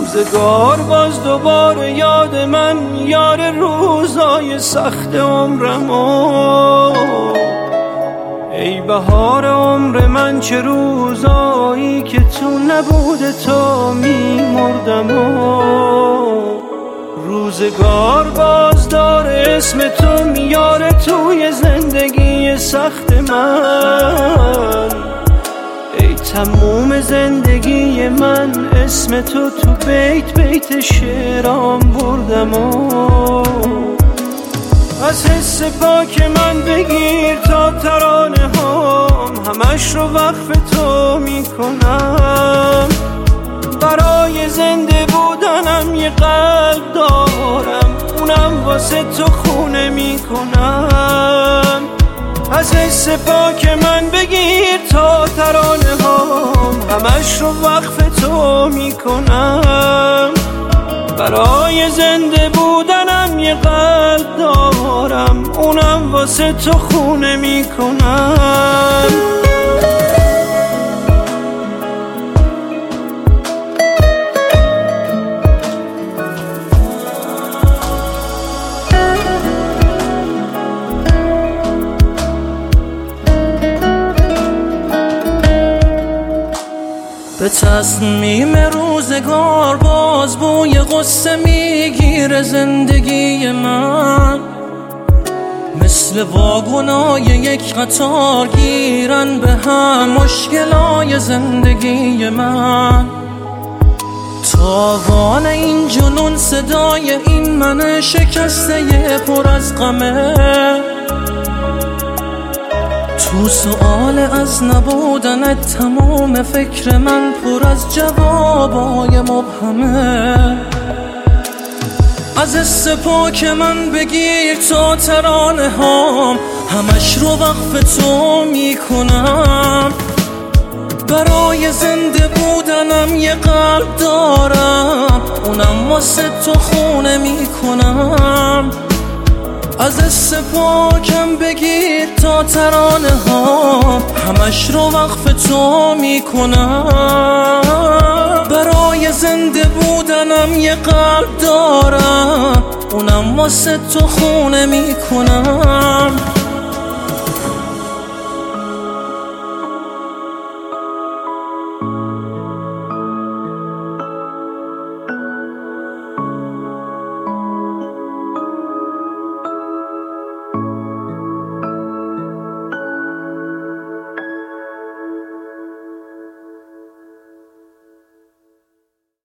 روزگار باز دوباره یاد من، یار روزای سخت عمرمو. ای بهار عمر من، چه روزایی که تو نبوده تو میمردم. روزگار باز داره اسم تو میاره توی زندگی سخت من. ای تموم زندگی من، اسم تو بیت بیت شعرام بردم. از حس پاک من بگیر تا ترانه هام، همش رو وقف تو میکنم. برای زنده بودنم یه قلب دارم، اونم واسه تو خونه میکنم. از حس پاک من بگیر تا ترانه هام، همش رو وقف تو میکنم. برای زنده بودنم یه قلب دارم، اونم واسه تو خونه میکنم. به تصمیم روزگار باز بوی غصه میگیره زندگی من. مثل واگنای یک قطار گیرن به هم مشکلای زندگی من. تاوان این جنون صدای این من شکسته پر از غمه. تو سؤال از نبودنت تمام فکر من پر از جوابای مبهمه. از حس پاک من بگیر تا ترانه هام، همش رو وقف تو میکنم. برای زنده بودنم یه قلب دارم، اونم واسه تو خونه میکنم. از حس پاکم بگیر تا ترانه ها، همش رو وقف تو میکنم. برای زنده بودنم یه قلب دارم، اونم واسه تو خونه میکنم.